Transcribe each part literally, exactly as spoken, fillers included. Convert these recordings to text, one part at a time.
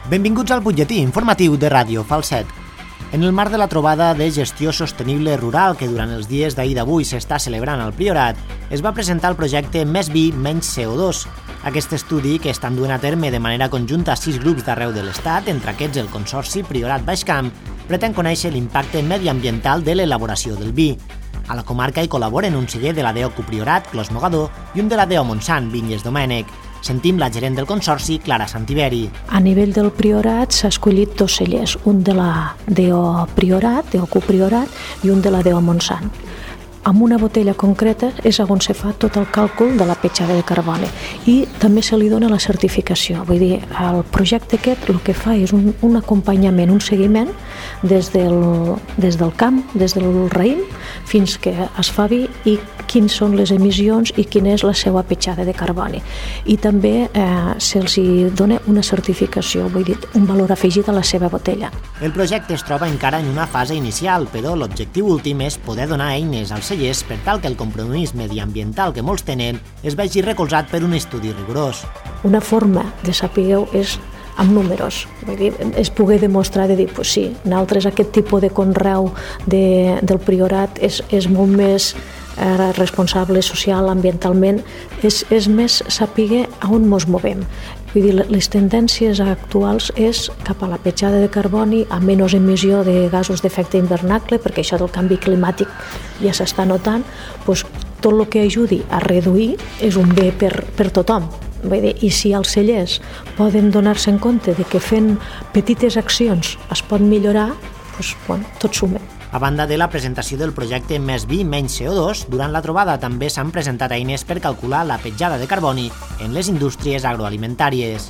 Benvinguts al butlletí informatiu de Ràdio Falset. En el marc de la trobada de gestió sostenible rural que durant els dies d'ahir d'avui s'està celebrant al Priorat, es va presentar el projecte Més vi, menys C O dos. Aquest estudi, que estan duent a terme de manera conjunta sis grups d'arreu de l'Estat, entre aquests el Consorci Priorat Baix Camp, pretén conèixer l'impacte mediambiental de l'elaboració del vi. A la comarca hi col·laboren un celler de la D O C U Priorat, Clos Mogador, i un de la D O Montsant, Vinyes Domènec. Sentim la gerent del Consorci, Clara Santiberi. A nivell del Priorat s'ha escollit dos cellers, un de la D O Priorat, D O C U Priorat, i un de la D O Montsant. Amb una botella concreta és on se fa tot el càlcul de la petjada de carboni i també se li dona la certificació. Vull dir, el projecte aquest el que fa és un, un acompanyament, un seguiment des del, des del camp, des del raïm, fins que es fa vi i quines són les emissions i quina és la seva petjada de carboni. I també eh, se'ls dona una certificació, vull dir, un valor afegit a la seva botella. El projecte es troba encara en una fase inicial, però l'objectiu últim és poder donar eines als cellers per tal que el compromís mediambiental que molts tenen es vegi recolzat per un estudi rigorós. Una forma de saber és amb números, vull dir, es poder demostrar de dir, pues sí, nosaltres aquest tipus de conreu de, del Priorat és, és molt més eh, responsable social, ambientalment, és, és més saber a on ens movem. Vull dir, les tendències actuals és cap a la petjada de carboni, a menys emissió de gasos d'efecte hivernacle, perquè això del canvi climàtic ja s'està notant, doncs tot el que ajudi a reduir és un bé per, per tothom. Vull dir, i si els cellers poden donar-se en compte de que fent petites accions es pot millorar, doncs, bueno, tot suma. A banda de la presentació del projecte Més vi, menys C O dos, durant la trobada també s'han presentat eines per calcular la petjada de carboni en les indústries agroalimentàries.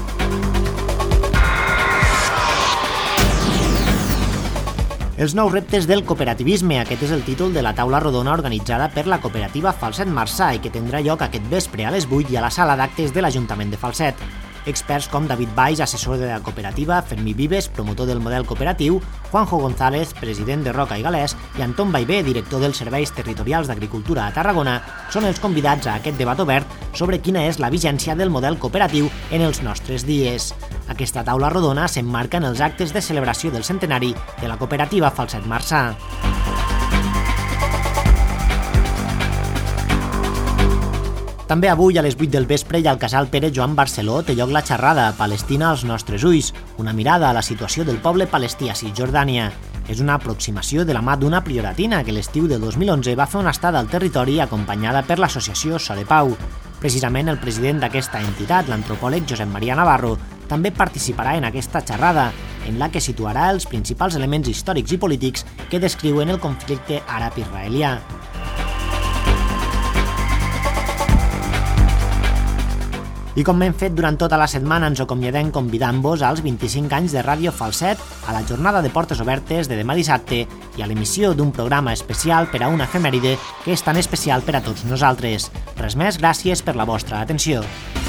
Els nous reptes del cooperativisme, aquest és el títol de la taula rodona organitzada per la cooperativa Falset Marçà i que tindrà lloc aquest vespre a les vuit i a la sala d'actes de l'Ajuntament de Falset. Experts com David Baix, assessor de la cooperativa, Fermí Vives, promotor del model cooperatiu, Juanjo González, president de Roca i Galès, i Anton Baivé, director dels Serveis Territorials d'Agricultura a Tarragona, són els convidats a aquest debat obert sobre quina és la vigència del model cooperatiu en els nostres dies. Aquesta taula rodona s'emmarca en els actes de celebració del centenari de la cooperativa Falset Marçà. També avui a les vuit del vespre i al casal Pere Joan Barceló té lloc la xerrada Palestina als nostres ulls, una mirada a la situació del poble palestí a Cisjordània. És una aproximació de la mà d'una prioratina que l'estiu del dos mil onze va fer una estada al territori acompanyada per l'associació So de Pau. Precisament el president d'aquesta entitat, l'antropòleg Josep Maria Navarro, també participarà en aquesta xerrada, en la que situarà els principals elements històrics i polítics que descriuen el conflicte àrab-israelià. I com hem fet durant tota la setmana, ens acomiadem convidant-vos als vint-i-cinc anys de Ràdio Falset, a la jornada de portes obertes de demà dissabte i a l'emissió d'un programa especial per a una efemèride que és tan especial per a tots nosaltres. Res més, gràcies per la vostra atenció.